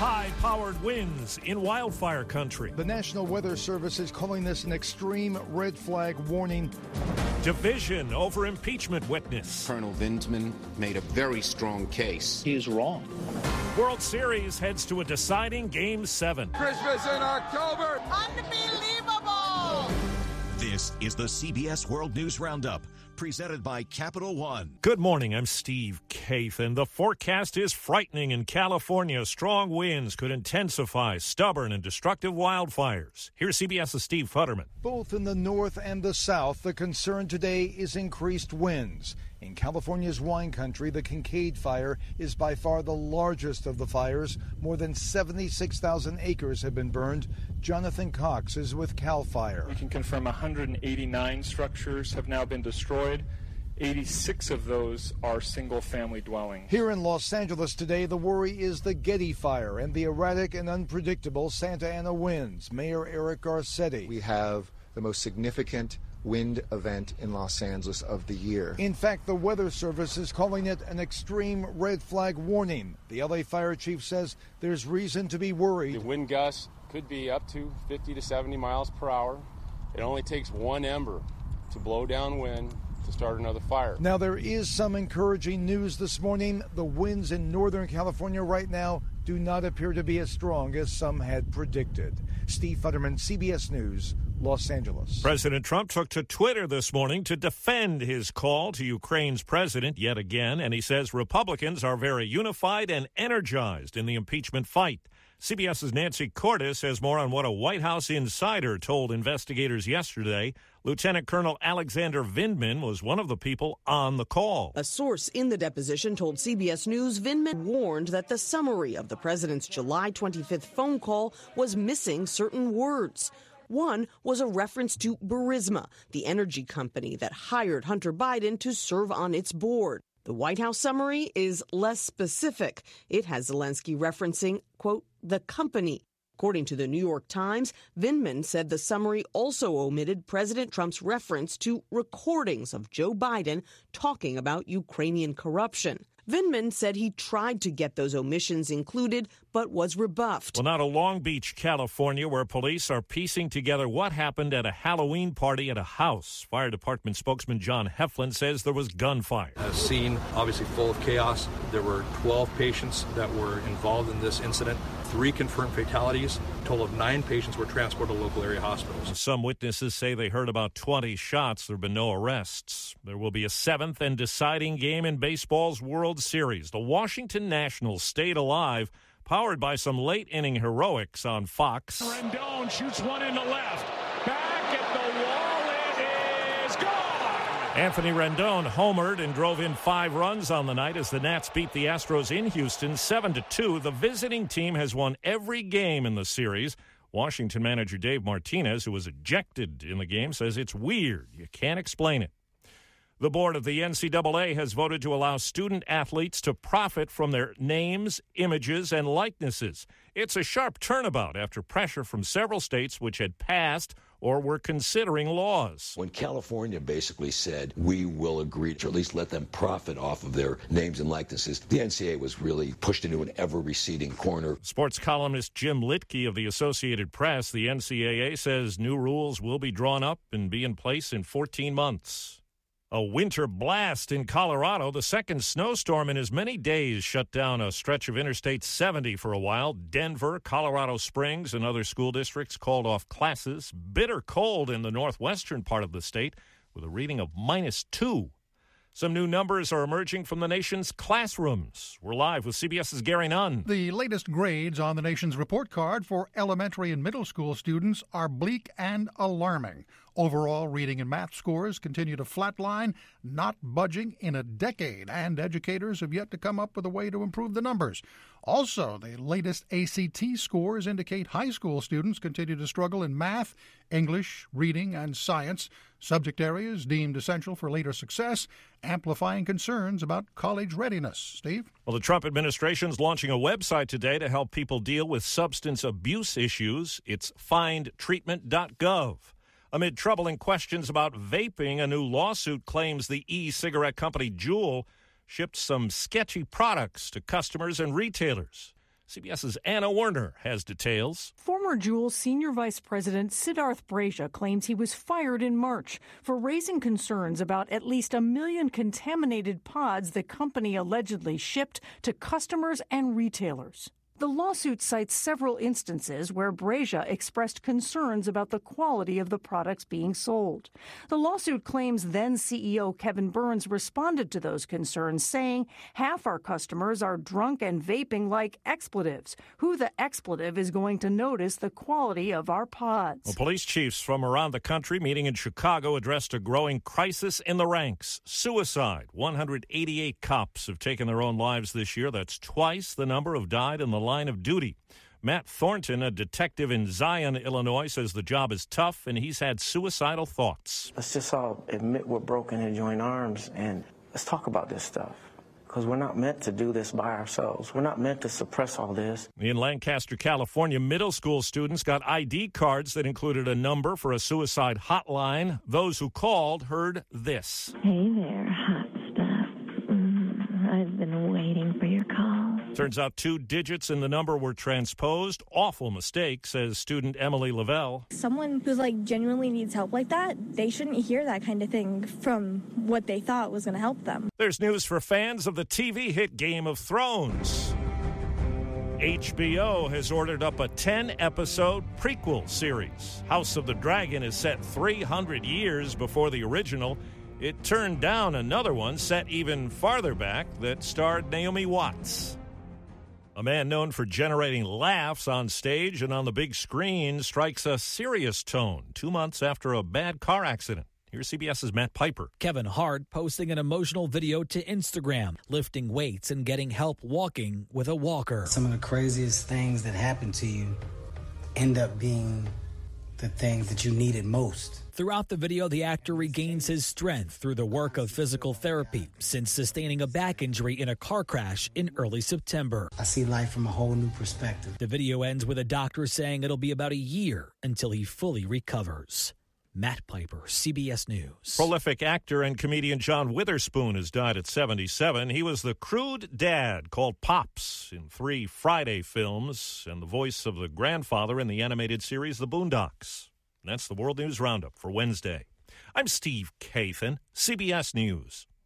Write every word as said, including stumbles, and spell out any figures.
High-powered winds in wildfire country. The National Weather Service is calling this an extreme red flag warning. Division over impeachment witness. Colonel Vindman made a very strong case. He is wrong. World Series heads to a deciding Game seven. Christmas in October. Unbelievable! This is the C B S World News Roundup, presented by Capital One. Good morning, I'm Steve Kathan. The forecast is frightening in California. Strong winds could intensify stubborn and destructive wildfires. Here's CBS's Steve Futterman. Both in the north and the south, the concern today is increased winds. In California's wine country, the Kincaid fire is by far the largest of the fires. More than seventy-six thousand acres have been burned. Jonathan Cox is with CAL FIRE. We can confirm one hundred eighty-nine structures have now been destroyed. eighty-six of those are single-family dwellings. Here in Los Angeles today, the worry is the Getty fire and the erratic and unpredictable Santa Ana winds. Mayor Eric Garcetti. We have the most significant wind event in Los Angeles of the year. In fact, the Weather Service is calling it an extreme red flag warning. The L A fire chief says there's reason to be worried. The wind gusts could be up to fifty to seventy miles per hour. It only takes one ember to blow downwind to start another fire. Now, there is some encouraging news this morning. The winds in Northern California right now do not appear to be as strong as some had predicted. Steve Futterman, C B S News, Los Angeles. President Trump took to Twitter this morning to defend his call to Ukraine's president yet again, and he says Republicans are very unified and energized in the impeachment fight. CBS's Nancy Cordes has more on what a White House insider told investigators yesterday. Lieutenant Colonel Alexander Vindman was one of the people on the call. A source in the deposition told C B S News Vindman warned that the summary of the president's July twenty-fifth phone call was missing certain words. One was a reference to Burisma, the energy company that hired Hunter Biden to serve on its board. The White House summary is less specific. It has Zelensky referencing, quote, the company. According to the New York Times, Vindman said the summary also omitted President Trump's reference to recordings of Joe Biden talking about Ukrainian corruption. Vindman said he tried to get those omissions included, but was rebuffed. Well, now to Long Beach, California, where police are piecing together what happened at a Halloween party at a house. Fire Department spokesman John Heflin says there was gunfire. A scene obviously full of chaos. There were twelve patients that were involved in this incident. Three confirmed fatalities. A total of nine patients were transported to local area hospitals. Some witnesses say they heard about twenty shots. There have been no arrests. There will be a seventh and deciding game in baseball's World Series. The Washington Nationals stayed alive, powered by some late-inning heroics on Fox. Rendon shoots one into left. Back at the wall. It is gone. Anthony Rendon homered and drove in five runs on the night as the Nats beat the Astros in Houston seven to two. The visiting team has won every game in the series. Washington manager Dave Martinez, who was ejected in the game, says it's weird. You can't explain it. The board of the N C double A has voted to allow student athletes to profit from their names, images, and likenesses. It's a sharp turnabout after pressure from several states which had passed or were considering laws. When California basically said, we will agree to at least let them profit off of their names and likenesses, the N C double A was really pushed into an ever-receding corner. Sports columnist Jim Litke of the Associated Press, the N C double A says new rules will be drawn up and be in place in fourteen months. A winter blast in Colorado. The second snowstorm in as many days shut down a stretch of Interstate seventy for a while. Denver, Colorado Springs, and other school districts called off classes. Bitter cold in the northwestern part of the state with a reading of minus two. Some new numbers are emerging from the nation's classrooms. We're live with CBS's Gary Nunn. The latest grades on the nation's report card for elementary and middle school students are bleak and alarming. Overall, reading and math scores continue to flatline, not budging in a decade, and educators have yet to come up with a way to improve the numbers. Also, the latest A C T scores indicate high school students continue to struggle in math, English, reading, and science, subject areas deemed essential for later success, amplifying concerns about college readiness. Steve? Well, the Trump administration's launching a website today to help people deal with substance abuse issues. It's find treatment dot gov. Amid troubling questions about vaping, a new lawsuit claims the e-cigarette company Juul shipped some sketchy products to customers and retailers. CBS's Anna Werner has details. Former Juul Senior Vice President Siddharth Braja claims he was fired in March for raising concerns about at least a million contaminated pods the company allegedly shipped to customers and retailers. The lawsuit cites several instances where Braja expressed concerns about the quality of the products being sold. The lawsuit claims then C E O Kevin Burns responded to those concerns, saying half our customers are drunk and vaping like expletives. Who the expletive is going to notice the quality of our pods? Well, police chiefs from around the country meeting in Chicago addressed a growing crisis in the ranks. Suicide. one hundred eighty-eight cops have taken their own lives this year. That's twice the number have died in the line of duty. Matt Thornton, a detective in Zion, Illinois, says the job is tough and he's had suicidal thoughts. Let's just all admit we're broken and join arms and let's talk about this stuff. Because we're not meant to do this by ourselves. We're not meant to suppress all this. In Lancaster, California, middle school students got I D cards that included a number for a suicide hotline. Those who called heard this. Hey there, hot stuff. Mm, I've been waiting for your call. Turns out two digits in the number were transposed. Awful mistake, says student Emily Lavelle. Someone who's like genuinely needs help like that, they shouldn't hear that kind of thing from what they thought was going to help them. There's news for fans of the T V hit Game of Thrones. H B O has ordered up a ten-episode prequel series. House of the Dragon is set three hundred years before the original. It turned down another one set even farther back that starred Naomi Watts. A man known for generating laughs on stage and on the big screen strikes a serious tone two months after a bad car accident. Here's CBS's Matt Piper. Kevin Hart posting an emotional video to Instagram, lifting weights and getting help walking with a walker. Some of the craziest things that happen to you end up being the things that you needed most. Throughout the video, the actor regains his strength through the work of physical therapy since sustaining a back injury in a car crash in early September. I see life from a whole new perspective. The video ends with a doctor saying it'll be about a year until he fully recovers. Matt Piper, C B S News. Prolific actor and comedian John Witherspoon has died at seventy-seven. He was the crude dad called Pops in three Friday films and the voice of the grandfather in the animated series The Boondocks. And that's the World News Roundup for Wednesday. I'm Steve Kathan, C B S News.